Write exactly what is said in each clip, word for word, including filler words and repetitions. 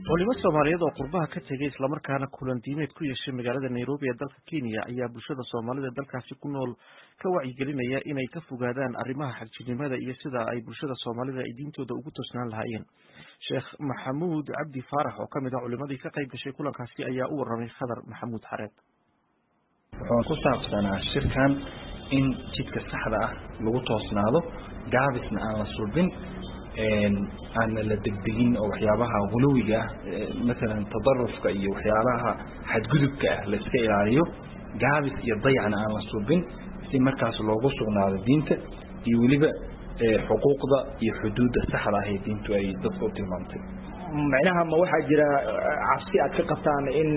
Culimo Soomaaliyeed oo qurbaha ka tegay isla markaana kulan diimeed ku yeeshay magaalada Nairobi ee dalka Kenya ayaa bulshada Soomaalida dalkaasi ku nool ka wacyigelinaya inay ka fogaadaan arrimaha xagjirnimada iyo sida ay bulshada Soomaalida ay diintooda ugu toosnaan lahaayeen. Sheekh Maxamuud Cabdi Faarax oo kamid ah culimadii ka qayb gashay kulankaasi ayaa u waramay Khadar Maxamuud Xareed. Wuxuu ku saabsanaa shirkan in jidka saxda ah lagu toosnaado gaabisna aan la sulbin aan la degdegin oo waxyaabaha guluwiga مثلا tadarrufka iyo waxyaabaha xadgudubka ah la iska ilaaliyo gaabis iyo dayacna aan la sulbin si markaas loogu sugnaado diinta iyo waliba xuquuqda iyo xuduudda saxda ah ee diintu ay dadku u tilmaantay. macnaha ma waxa jira cabsi aad ka qabtaan in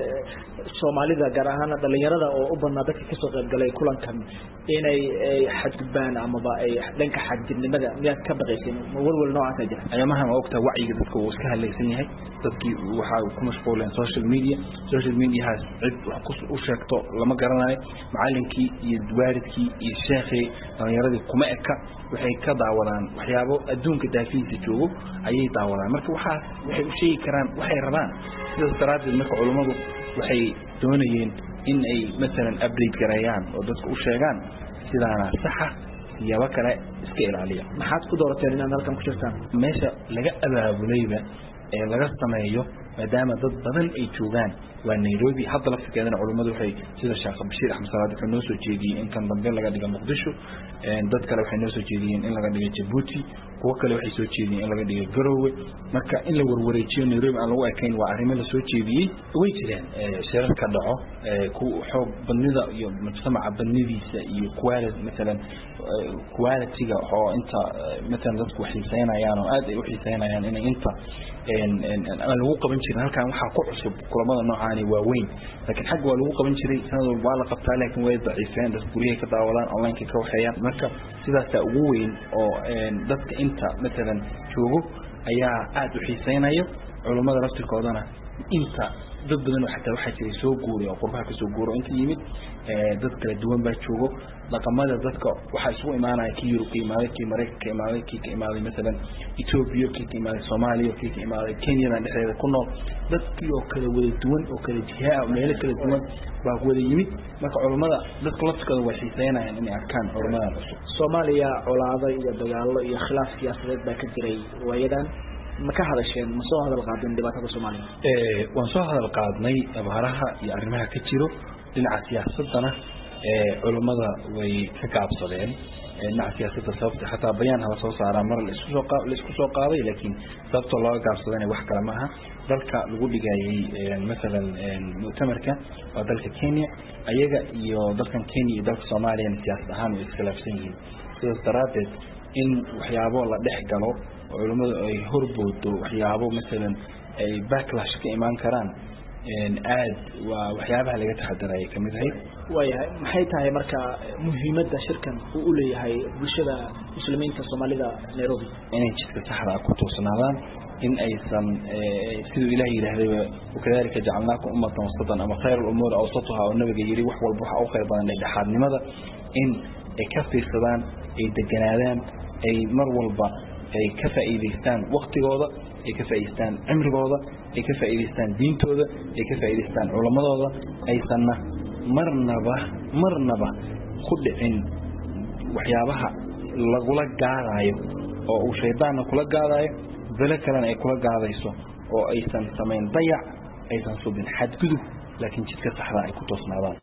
Soomaalida gaar ahaan dhalinyarada oo u badnaa dadka ka soo qayb galay kulankan inay xadgudbaan ama ba ay dhanka xadgudnimada miyaad ka baqaysin walwal noocan ka jira ayamaha ma ogta wacyiga dadka uu iska halaysan yahay dadkii waxa uu ku mashquuleen social media social media has cid wax ku u sheegto lama garanayo macallinkii iyo waaridkii iyo sheekhi dhalinyaradii kuma eka waxay ka daawadaan waxyaabo adduunka daafiisa joogo ayay daawadaan marka waxa waxay u sheegi karaan waxay rabaan sida daraaddeed marka culimadu waxay doonayeen in ay مثلا update gareeyaan oo dadku u sheegaan sidaana saxa iyaba kale iska ilaaliya maxaad ku doorateen inaad halkan ku jirtaan meesha laga abaabulayba ee laga sameeyo maadaama dad badan ay joogaan waa Nairobi hadda lafteedana culimadu waxay sida Sheekh Bashiir Axmed Salaad wuxuu noo soo jeediyay in kan dambe laga dhigo Muqdisho ee dad kale waxay noo soo jeediyeen in laga dhigo Djibouti kuwa kale waxay soo jeediyeen in laga dhigo Garowe marka in la warwareejiyo Nairobi aan lagu ekeyn waa arrimo la soo jeediyay way jireen shirarka dhaco ku xoog badnida iyo mujtamaca badnidiisa iyo quality مثلا quality-ga oo inta مثلا dadku waxay saynayaan oo aad ay u xiisaynayaan in inta een aan lagu qaban jirin halkan waxa ku cusub kulamada noocan waa weyn laakiin xaq waa lagu qaban jiray sanad walba la qabtaa laakiin way daciifeen dad guriga ka daawadaan online ka waxayaan marka sidaas ugu weyn oo dadka inta مثلا joogo ayaa aad u xiisaynayo culimada laftirkoodana inta dad badan waxa taa waxa jiray soo guuray oo qurbaha ka soo guuro inta yimid ee dad kala duwan baa joogo dhaqamada dadka waxa isugu imaanaya kii Yurub imaaday kii Mareykanka imaaday kii ka imaaday مثلا Ethiopia kii ka imaaday Soomaaliya kii ka imaaday Kenya dhexdeeda ku nool dadkii oo kala wada duwan oo kala jihaa meel kala duwan baa wada yimid marka culimada dadka laftirkooda way xiisaynayaan inay arkaan culimada cusub Soomaaliya colaado iyo dagaalo iyo khilaaf siyaasadeed baa ka jiray waayadan ma ka hadasheen ma soo hadal qaadin dhibaatada Soomaaliya ee waan soo hadal qaadnay abaaraha iyo arrimaha ka jiro dhinaca siyaasadana ee culimada way ka gaabsadeen dhinaca siyaasadda sababta xataa bayaan hala soo saaraa mar la isku soo qaad la isku soo qaaday laakiin sababta loo gaabsadana wax kale ma aha dalka lagu dhigayay مثلا mu'tamarka waa dalka Kenya ayaga iyo dalkan Kenya iyo dalka Soomaaliya siyaasad ahaan way iskhilaafsan yihiin sidaas daraadeed in waxyaabo la dhex galo culimadu ay horboodo waxyaabo مثلا ay backlash ka iman karaan in aad waa waxyaabaha laga taxadaray kamid ahay waayahay maxay tahay marka muhiimadda shirkan uu u leeyahay bulshada muslimiinta Soomaalida Nairobi inay jidka saxda ah ku toosnaadaan in aysan sidoo Ilaahay yiraahday wakadalika jacalnaakum ummatan wasatan ama khayrul umur awsatuha oo nabiga yiri wax walba waxa u khayr badan dhexaadnimada in ay ka fiirsadaan ay deganaadaan ay mar walba ay ka faa'iideystaan waqtigooda ay ka faa'iideystaan cimrigooda ay ka faa'iideystaan diintooda ay ka faa'iideystaan culamadooda aysanna marnaba marnaba ku dhicin waxyaabaha lagula gaarayo oo uu shaydaanna kula gaarayo bala kalena ay kula gaadayso oo aysan sameyn dayac aysan subin xadgudub laakiin jidka saxda ay ku toosnaadaan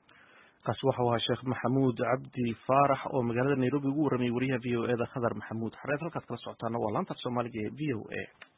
kaas waxa waa Sheekh Maxamuud Cabdi Faarax oo magaalada Nairobi ugu waramay wariyaha V O A da Khadar Maxamuud Xareed halkaas kala socotaana waa laanta Soomaaliga ee V O A